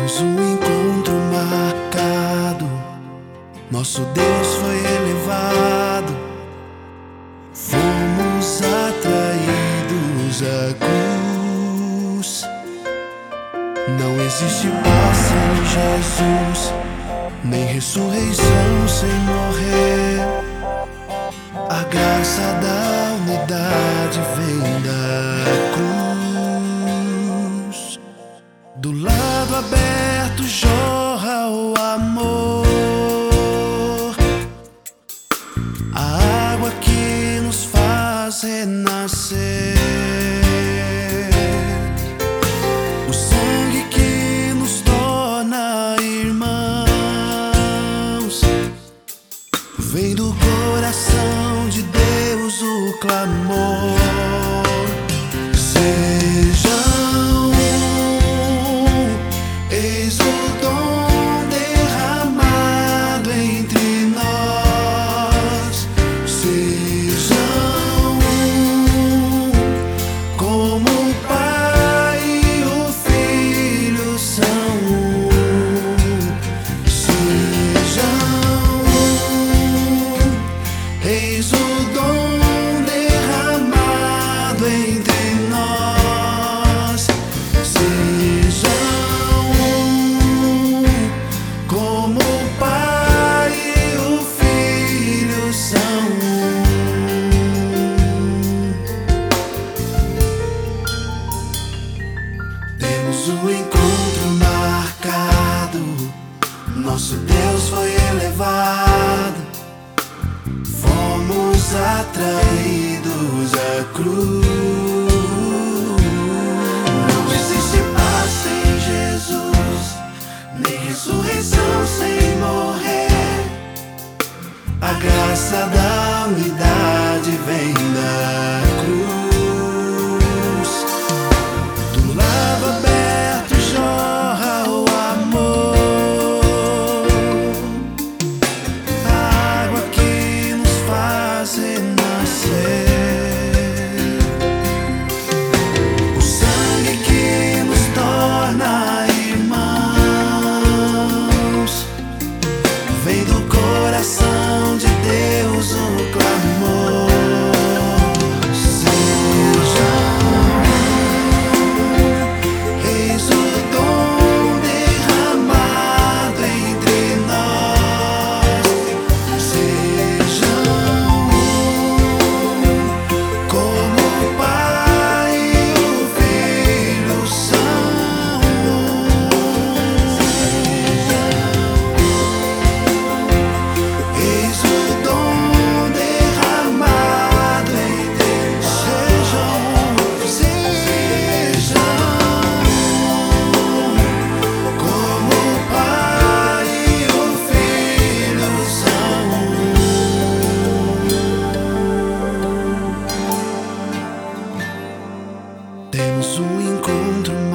Temos um encontro marcado, nosso Deus foi elevado, fomos atraídos à cruz. Não existe paz sem Jesus, nem ressurreição sem morrer. A graça da unidade vem da cruz. Do lado aberto jorra o amor, a água que nos faz renascer, o sangue que nos torna irmãos. Vem do coração de Deus o clamor. Sejam um, eis o dom derramado entre nós. Sejam um, como o Pai e o Filho são um. Sejam um, eis o dom derramado entre nós. Sejam um, como o Pai e o Filho são um. Temos um encontro marcado, nosso Deus foi elevado, fomos atraídos à cruz. Não existe paz sem Jesus, nem ressurreição sem morrer. A graça da unidade vem da cruz. Do lado aberto jorra o amor, a água que nos faz renascer, o sangue que nos torna irmãos. Vem do coração de Deus o clamor. Eis o dom derramado entre nós. Sejam um, como o Pai e o Filho são um. Eis o dom derramado entre nós. Sejam como o Pai e o Filho são um. Temos um encontro